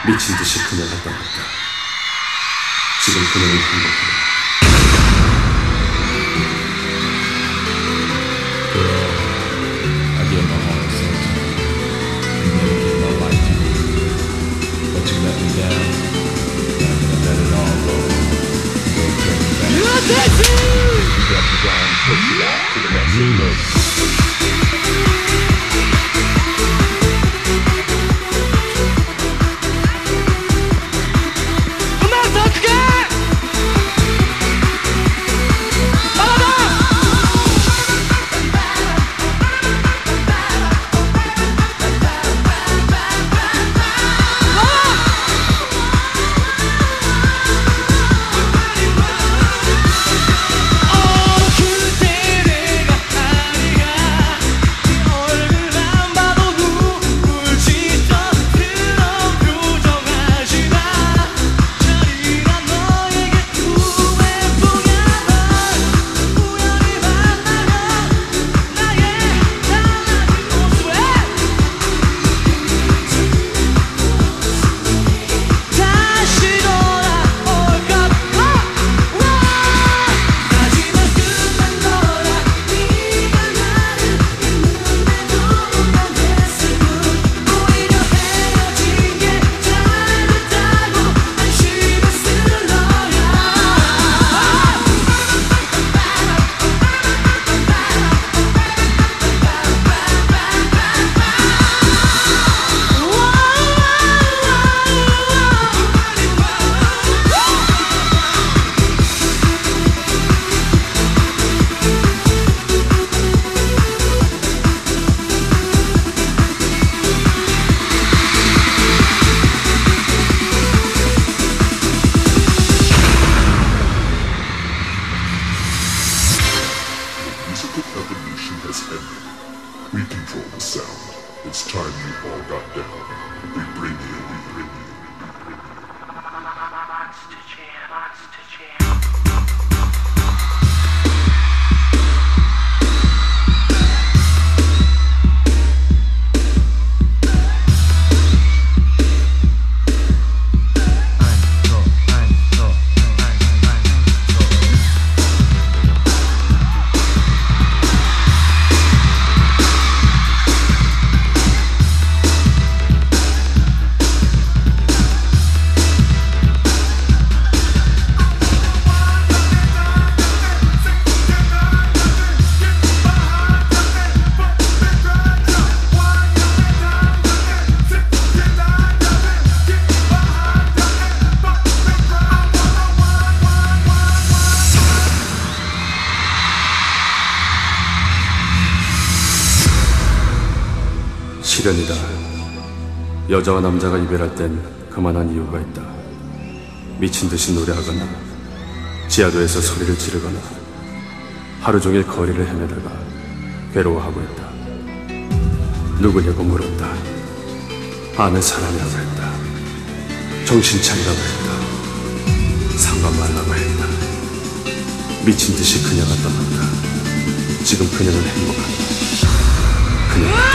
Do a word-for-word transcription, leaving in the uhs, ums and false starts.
미친 듯이 그녀가 떠났다. 지금 그녀는 행복하다. Girl, I gave my heart so to you and dedicate my life to you, but you let me down. Now I'm gonna let it all go. Go turn me back. You got to go and push it out to the next level. Evolution has ended. We control the sound. It's time you all got down. We bring you, we bring you, we bring you. Monster Jam, Monster Jam. 시련이다. 여자와 남자가 이별할 땐 그만한 이유가 있다. 미친 듯이 노래하거나 지하도에서 소리를 지르거나 하루 종일 거리를 헤매다가 괴로워하고 있다. 누구냐고 물었다. 아는 사람이라고 했다. 정신 차리라고 했다. 상관 말라고 했다. 미친 듯이 그녀가 떠났다. 지금 그녀는 행복하다. 그녀는